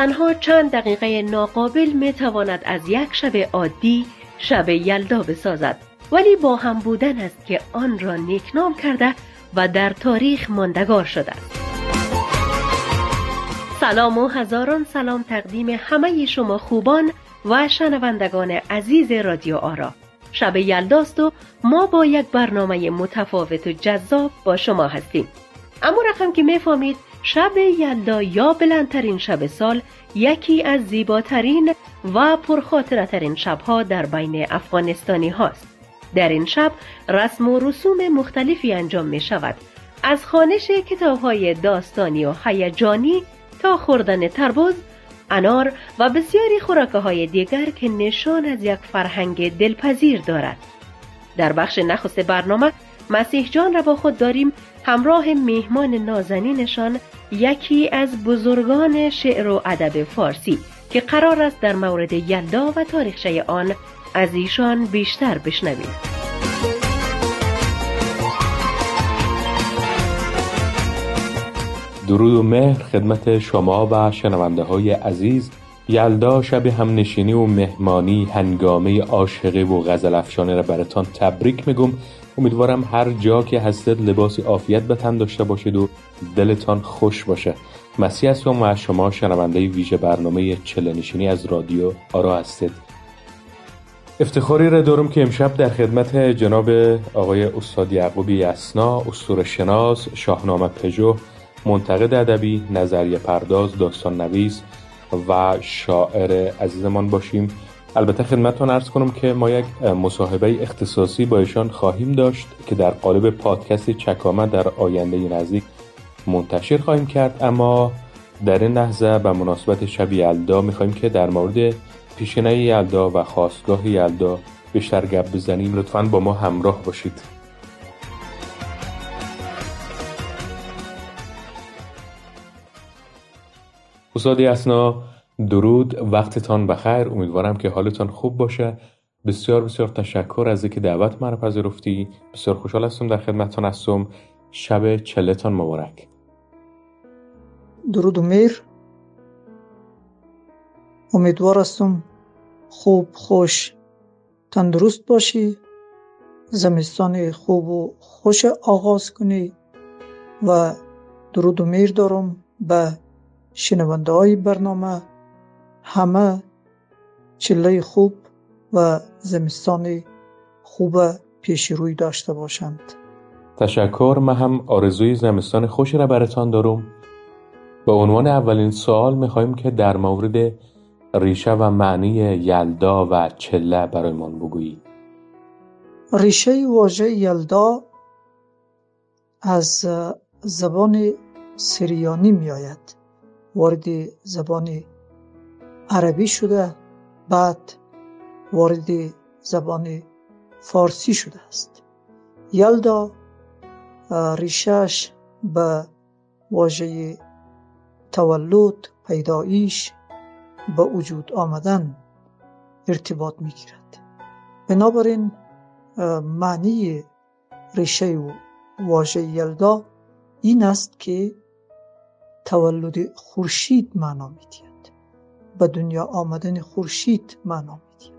تنها چند دقیقه ناقابل میتواند از یک شب عادی شب یلدا بسازد، ولی با هم بودن است که آن را نیکنام کرده و در تاریخ ماندگار شده است. سلام و هزاران سلام تقدیم همه شما خوبان و شنوندگان عزیز رادیو آرا. شب یلداست و ما با یک برنامه متفاوت و جذاب با شما هستیم. اما رقم که میفهمید شب یلدا یا بلندترین شب سال یکی از زیباترین و پرخاطره‌ترین شبها در بین افغانستانی هاست. در این شب رسم و رسوم مختلفی انجام می شود، از خوانش کتاب‌های داستانی و هیجانی تا خوردن تربوز، انار و بسیاری خوراک‌های دیگر که نشان از یک فرهنگ دلپذیر دارد. در بخش نخست برنامه مسیح جان را با خود داریم همراه میهمان نازنینشان، یکی از بزرگان شعر و ادب فارسی که قرار است در مورد یلدا و تاریخچه آن از ایشان بیشتر بشنویم. درود و مهر خدمت شما و شنونده های عزیز. یلدا شب همنشینی و مهمانی، هنگامه عاشقی و غزل افشانه را براتان تبریک میگم. امیدوارم هر جا که هستید لباسی عافیت به تن داشته باشید و دلتان خوش باشه. مسیح هستم و شما شنونده ویژه برنامه چله‌نشینی از رادیو آرا هستید. افتخاری را دارم که امشب در خدمت جناب آقای استاد یعقوب یسنا، اسطوره‌شناس، شاهنامه پژوه، منتقد ادبی، نظریه پرداز، داستان نویس و شاعر عزیزمان باشیم. البته خدمتتون عرض کنم که ما یک مصاحبه اختصاصی با ایشان خواهیم داشت که در قالب پادکست چکامه در آینده نزدیک منتشر خواهیم کرد. اما در این لحظه به مناسبت شب یلدا می‌خوایم که در مورد پیشینه یلدا و خاستگاه یلدا بیشتر گپ بزنیم. لطفاً با ما همراه باشید. استاد یسنا، درود، وقتتان بخیر. امیدوارم که حالتان خوب باشه. بسیار تشکر از اینکه دعوت مرا پذیرفتی. بسیار خوشحال هستم در خدمتتان هستم. شب چله‌تان مبارک. درود و میر. امیدوار هستم خوب، خوش، تندرست باشی، زمستان خوب و خوش آغاز کنی و درود و میر دارم به شنونده های برنامه. همه چله خوب و زمستان خوب پیش روی داشته باشند. تشکر. من هم آرزوی زمستان خوشی را براتان دارم. به عنوان اولین سوال میخوایم که در مورد ریشه و معنی یلدا و چله برایمان بگویی. ریشه واژه یلدا از زبان سریانی می آید، وارد زبان عربی شده، بعد وارد زبان فارسی شده است. یلدا ریشهش به واژه تولد، پیدایش، به وجود آمدن ارتباط می گیرد. بنابراین معنی ریشه و واژه یلدا این است که تولد خورشید معنا می دهد، به دنیا آمدن خورشید معنا می دهد.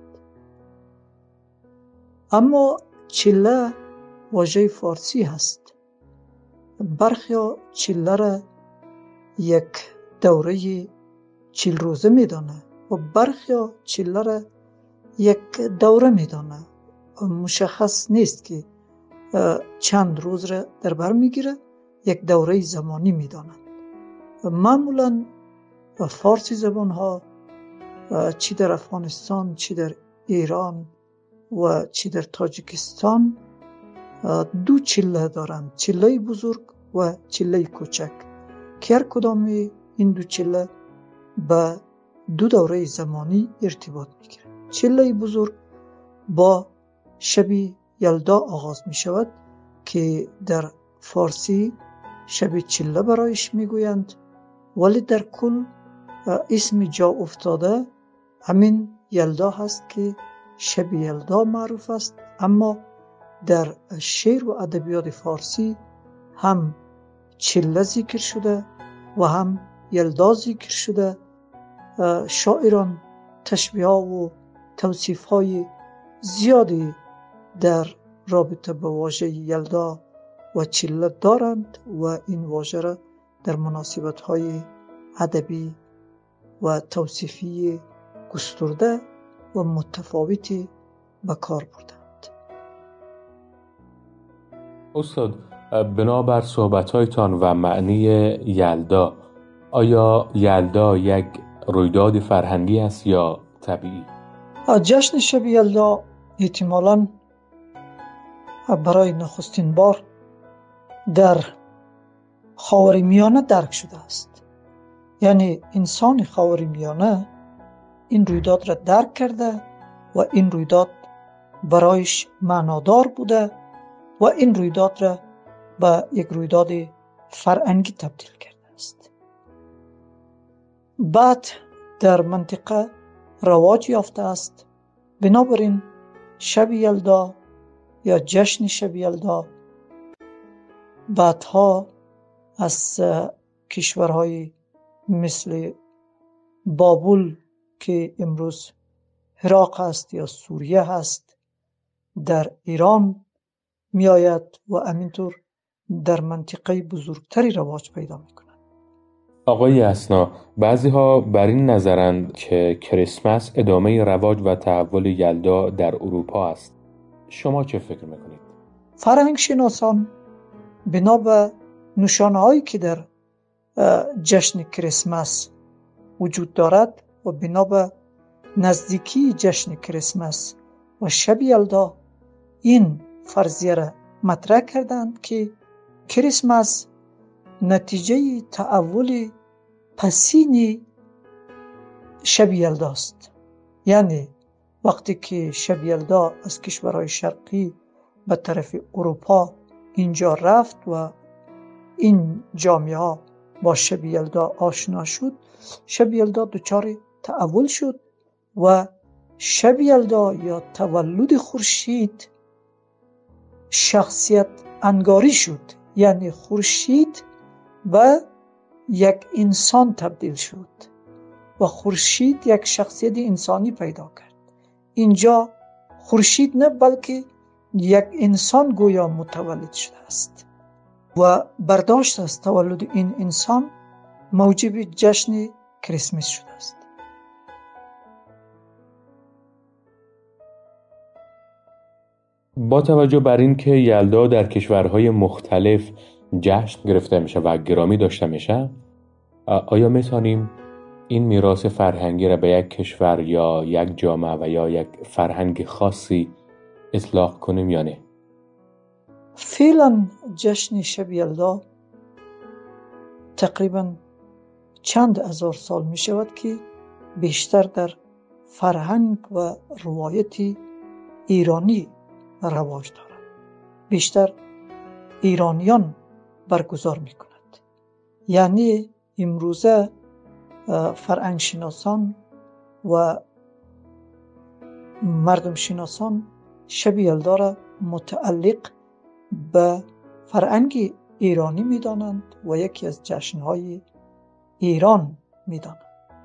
اما چله واژه فارسی هست. برخی چله را یک دوره 40 روزه می دانه و برخی چله را یک دوره می دانه. مشخص نیست که چند روز را در بر می گیره، یک دوره زمانی می دانند. معمولا فارسی زبان ها چی در افغانستان، چی در ایران و چی در تاجیکستان دو چله دارند، چله بزرگ و چله کوچک، که هر کدام این دو چله به دو دوره زمانی ارتباط میگیره. چله بزرگ با شب یلدا آغاز می شود که در فارسی شب چله برایش میگویند، ولی در کل اسم جا افتاده همین یلدا هست که شب یلدا معروف است. اما در شعر و ادبیات فارسی هم چله ذکر شده و هم یلدا ذکر شده شاعران تشبیه و توصیف های زیادی در رابطه با واژه یلدا و چله دارند و این واژه را در مناسبت های ادبی و توصیفی گسترده و متفاوتی به کار بردند. استاد، بنابر صحبت‌هایتان و معنی یلدا، آیا یلدا یک رویداد فرهنگی است یا طبیعی؟ جشن شب یلدا احتمالاً برای نخستین بار در خاورمیانه درک شده است. یعنی انسان خاورمیانه این رویداد را درک کرده و این رویداد برایش معنادار بوده و این رویداد را به یک رویداد فرهنگی تبدیل کرده است. بعد در منطقه رواج یافته است. بنابراین شب یلدا یا جشن شب یلدا بعدها از کشورهای مثل بابل که امروز عراق است یا سوریه هست در ایران می آید و همینطور در منطقه بزرگتری رواج پیدا می کند. آقای اسنا، بعضی ها بر این نظرند که کریسمس ادامه رواج و تحول یلدا در اروپا است. شما چه فکر میکنید؟ فرهنگ شناسان بنا به نشانه هایی که در جشن کریسمس وجود دارد و بنا به نزدیکی جشن کریسمس و شب یلدا این فرضیه را مطرح کردند که کریسمس نتیجه تحول پسین شب یلدا است. یعنی وقتی که شب یلدا از کشورهای شرقی به طرف اروپا اینجا رفت و این جامعه ها با شب یلدا آشنا شد، شب یلدا دچار تحول شد و شب یلدا یا تولد خورشید شخصیت انگاری شد. یعنی خورشید به یک انسان تبدیل شد و خورشید یک شخصیت انسانی پیدا کرد. اینجا خورشید نه بلکه یک انسان گویا متولد شده است و برداشت از تولد این انسان موجب جشن کریسمس شده است. با توجه بر این که یلدا در کشورهای مختلف جشن گرفته میشه و گرامی داشته میشه، آیا میتونیم این میراث فرهنگی را به یک کشور یا یک جامعه و یا یک فرهنگ خاصی اطلاق کنیم یا نه؟ فعلا جشن شب یلدا تقریبا چند هزار سال می شود که بیشتر در فرهنگ و روایت ایرانی رواج دارد. بیشتر ایرانیان برگزار می کند. یعنی امروزه فرهنگ شناسان و مردم شناسان شب یلدا را متعلق به فرهنگ ایرانی می دانند و یکی از جشنهای ایران می دانند.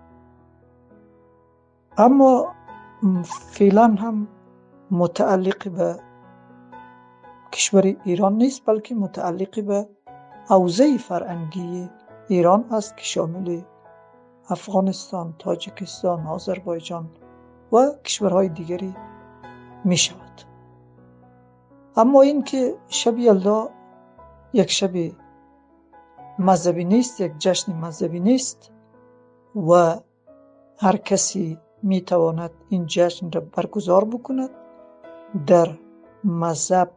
اما فعلا هم متعلق به کشور ایران نیست، بلکه متعلق به حوزه فرهنگی ایران است که شامل افغانستان، تاجیکستان، آذربایجان و کشورهای دیگری می شود. اما این که شب یلدا یک شب مذهبی نیست، یک جشن مذهبی نیست و هر کسی می تواند این جشن را برگزار بکند. در مذهب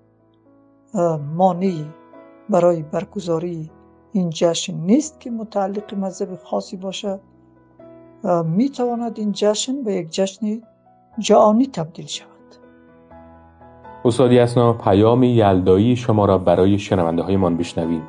مانعی برای برگزاری این جشن نیست که متعلق مذهب خاصی باشه. می تواند این جشن به یک جشن جهانی تبدیل شود. استاد اسنا، پیام یلدایی شما را برای شنونده های من بشنویم.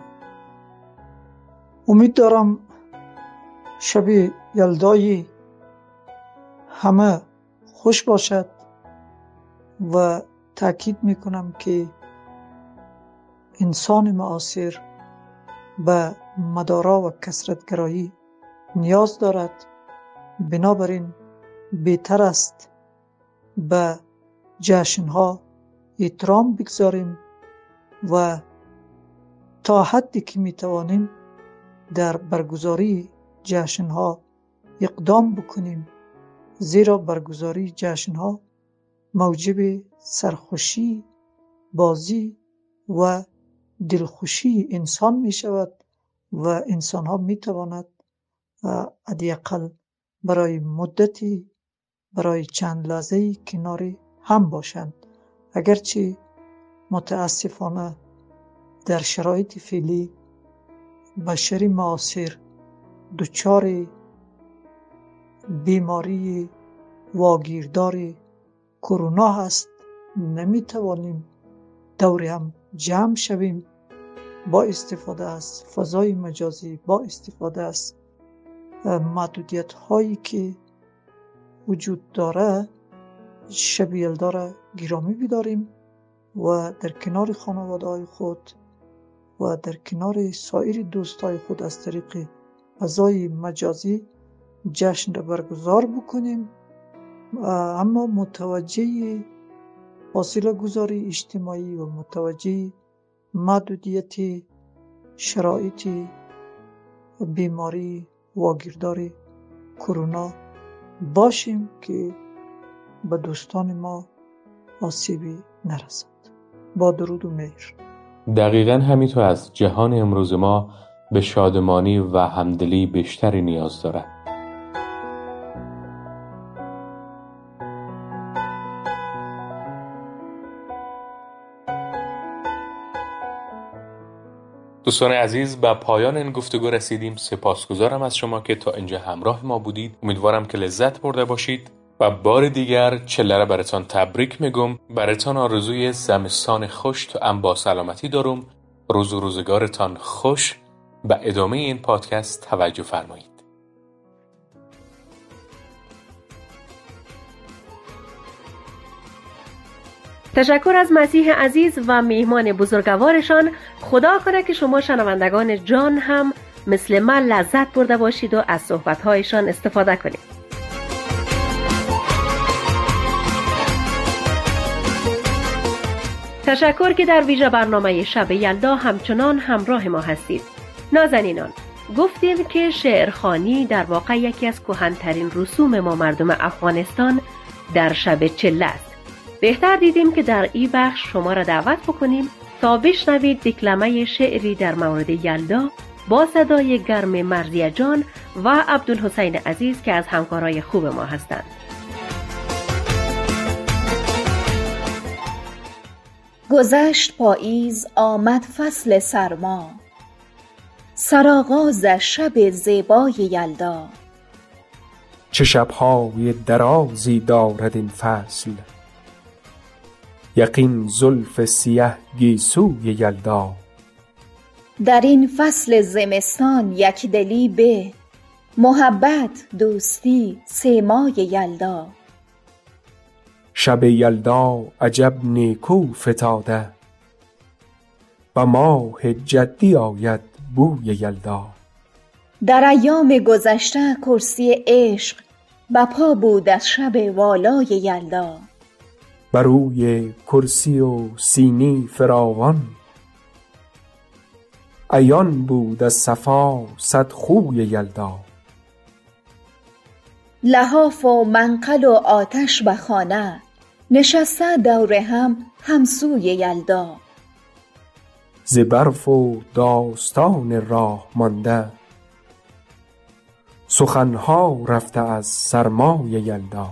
امید دارم شب یلدایی همه خوش باشد و تأکید میکنم که انسان معاصر به مدارا و کثرت‌گرایی نیاز دارد بنابراین بهتر است به جشنها احترام بگذاریم و تا حدی که میتوانیم در برگزاری جشنها اقدام بکنیم، زیرا برگزاری جشنها موجب سرخوشی، بازی و دلخوشی انسان می شود و انسان ها می تواند حداقل برای مدتی، برای چند لحظه‌ای کنار هم باشند. اگرچه متاسفانه در شرایط فعلی بشر معاصر دچار بیماری واگیردار کرونا هست، نمی توانیم دور هم جمع شویم. با استفاده از فضای مجازی، با استفاده از محدودیت هایی که وجود داره، شب یلدا را گرامی بداریم و در کنار خانواده های خود و در کنار سایر دوستای خود از طریق فضای مجازی جشن را برگزار بکنیم، اما متوجه فاصله گذاری اجتماعی و متوجه محدودیت شرایط بیماری واگیردار کرونا باشیم که به دوستان ما آسیبی نرسد. با درود و مهر. دقیقاً همینطور از جهان امروز ما به شادمانی و همدلی بیشتری نیاز داره. دوستان عزیز، به پایان این گفتگو رسیدیم. سپاسگزارم از شما که تا اینجا همراه ما بودید. امیدوارم که لذت برده باشید و بار دیگر چله را براتان تبریک میگم. براتان آرزوی زمستان خوش تو با سلامتی دارم. روز و روزگارتان خوش. به ادامه این پادکست توجه فرمایید. تشکر از مسیح عزیز و میهمان بزرگوارشان. خدا کنه که شما شنوندگان جان هم مثل من لذت برده باشید و از صحبت‌هایشان استفاده کنید. تشکر که در ویژه برنامه شب یلدا همچنان همراه ما هستید. نازنینان، گفتیم که شعرخوانی در واقع یکی از کهن‌ترین رسوم ما مردم افغانستان در شب چله است. بهتر دیدیم که در این بخش شما را دعوت بکنیم تا بشنوید دکلمه شعری در مورد یلدا با صدای گرم مرضیه جان و عبدالحسین عزیز که از همکارای خوب ما هستند. گذشت پاییز، آمد فصل سرما، سرآغاز شب زیبای یلدا. چه شب‌های درازی دارد این فصل، یقین زلف سیه گیسوی یلدا. در این فصل زمستان یک دلی به، محبت دوستی سیمای یلدا. شب یلدا عجب نیکو فتاده، و ماه جدی آید بوی یلدا. در ایام گذشته کرسی عشق بپا بود از شب والای یلدا. بر روی کرسی و سینی فراوان، عیان بود از صفا صد خوی یلدا. لحاف و منقل و آتش به خانه، نشسته دور هم همسوی یلدا. ز برف و داستان راه مانده، سخنها رفته از سرمای یلدا.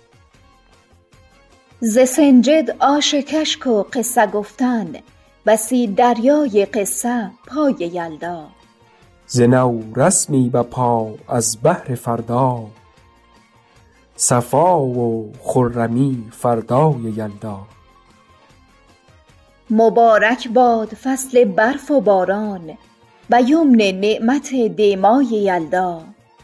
ز سنجد آش کشک و قصه گفتن، بسی دریای قصه پای یلدا. ز نو رسمی به پا از بحر فردا، صفا و خرمی فردای یلدا. مبارک باد فصل برف و باران، به یمن نعمت دیمای یلدا.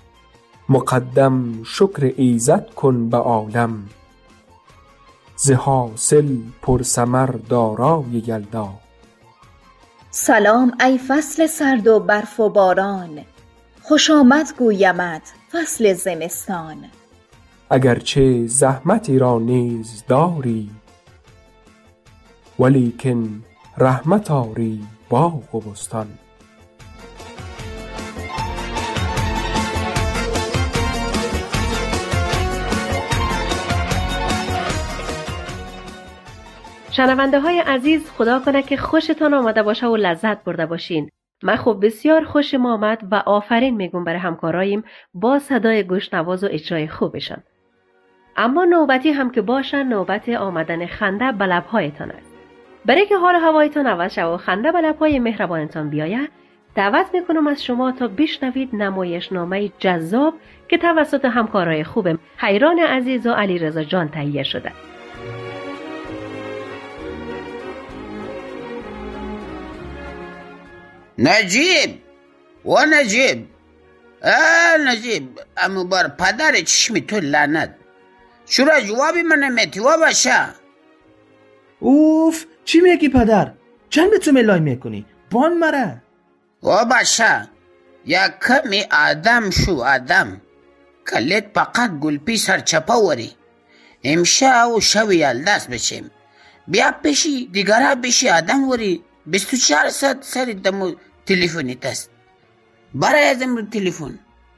مقدم شکر ایزد کن به عالم، ز حاصل پرثمر دارای یلدا. سلام ای فصل سرد و برف و باران، خوش آمد گویمت فصل زمستان. اگرچه زحمتی را نیز داری، ولیکن رحمت آری باغ و بستان. شنونده های عزیز، خدا کنه که خوشتان آمده باشه و لذت برده باشین. من خب بسیار خوشم آمد و آفرین میگم برای همکارایم با صدای گوشنواز و اجرای خوبشان. اما نوبتی هم که باشن، نوبت آمدن خنده به لب‌هایتان است. برای که حال هوایتان عوض شود و خنده به لب‌های مهربانتان بیاید، دعوت میکنم از شما تا بشنوید نمایشنامه جذاب که توسط همکارای خوبم حیران عزیز و علیرضا جان تهیه شده. نجیب نجیب اما بر پدر چشمی تو لعنت شورا جوابی من نمیتی و باشه. اوف، چی میگی پدر؟ چند به تو ملای میکنی؟ بان مره و باشه یک کمی آدم شو آدم کلت فقط گلپی سرچپا وری امشه و شوی یلدست بشیم بیا پیشی دیگره بشی آدم وری 24 ساعت سری دمو تلفنیت است برای ازم رو تلفن.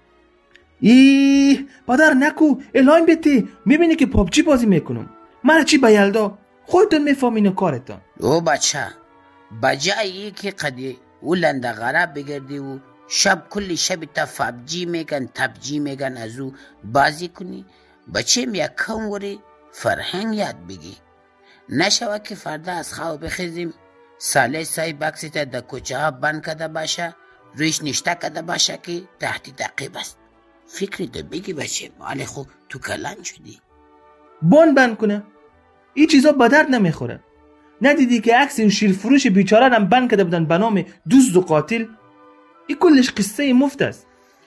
پدر نکو اعلام بیتی میبینی که پابجی بازی میکنم. من چی به یلدا خودتون میفهمین کارتان. او بچه بجایی که قدی او لندغره بگردی و شب کلی شب تا فابجی میگن تبجی میگن از او بازی کنی بچیم یک کم وری فرهنگ یاد بگی نشوه که فردا از خواب بخیزیم ساله سای بکسی تا در کوچه ها بند کده باشه رویش نشته کده باشه که تحت تعقیب است. فکری تو بگی بچه مالی خو تو کلان شدی. بند کنه این چیزا به درد نمیخوره. ندیدی که عکس اون شیرفروش بیچاره هم بند کده بودن به نام دزد و قاتل؟ این کلش قصه مفت است.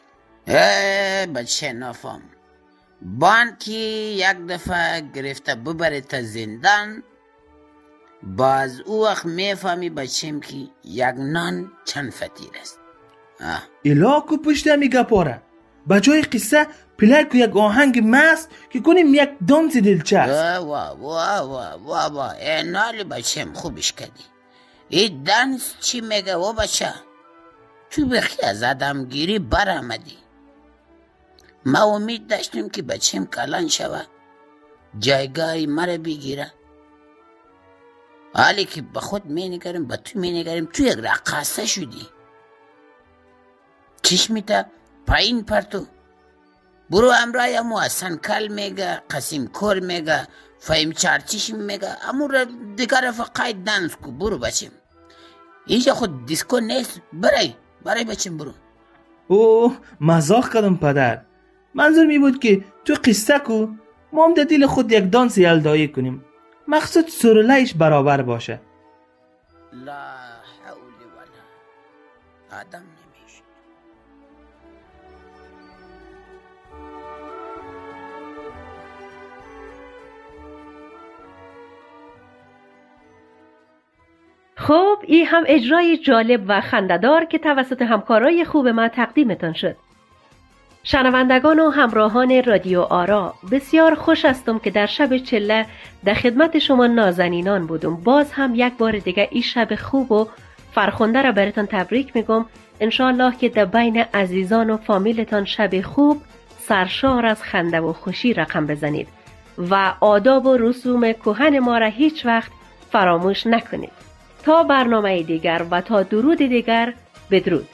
بچه نفهم بان که یک دفعه گرفته ببره تا زندان باز او وقت میفهمی بچیم که یک نان چند فطیر است. الاکو پشت همی گپاره بجای قصه پلر که یک آهنگ مست که کنیم یک دانس دلچسب. وا اینالی بچیم خوبش کردی. این دانس چی میگه و بچه تو بخی از آدمگیری برآمدی. ما امید داشتیم که بچیم کلان شوه جایگاهی مرا بگیره حالی که به خود می نگریم به تو می نگریم تو یک رقاصه شدی چشمیتا پایین پرتو برو امرای امو حسن کل میگه قسیم کور میگه فهم چارچشم میگه امو را دیگر فقاید دانس کو برو بچیم اینجا خود دیسکو نیست برای بچیم برو. اوه مزاق کردم پدر منظور می بود که تو قصه کو ما هم در دل خود یک دانس یلدایی کنیم مقصود سرلهش برابر باشه. لا حول ولا آدم نمیشه. خب این هم اجرای جالب و خنده‌دار که توسط همکارای خوب ما تقدیمتان شد. شنوندگان و همراهان رادیو آرا بسیار خوش هستم که در شب چله در خدمت شما نازنینان بودم. باز هم یک بار دیگه این شب خوب و فرخنده را براتان تبریک میگم. انشاءالله که در بین عزیزان و فامیلتان شب خوب سرشار از خنده و خوشی رقم بزنید و آداب و رسوم کهن ما را هیچ وقت فراموش نکنید. تا برنامه دیگر و تا درود دیگر بدرود.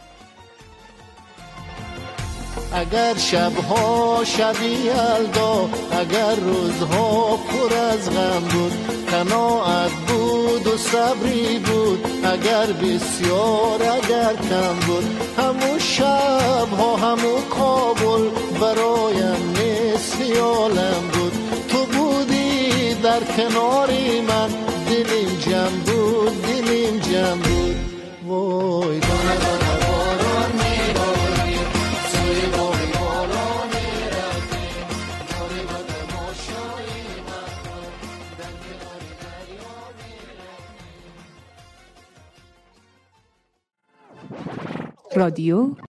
اگر شبها شبی یلدا اگر روزها پر از غم بود قناعت بود و صبری بود اگر بسیار اگر کم بود همون شبها همون کابل برایم نصف عالم بود تو بودی در کناری من دلیم جمع بود وای دانه دانه باران میباری سوی باقی بالا میرفتی داره با تماشایی من در کناری دریا میرفتی. رادیو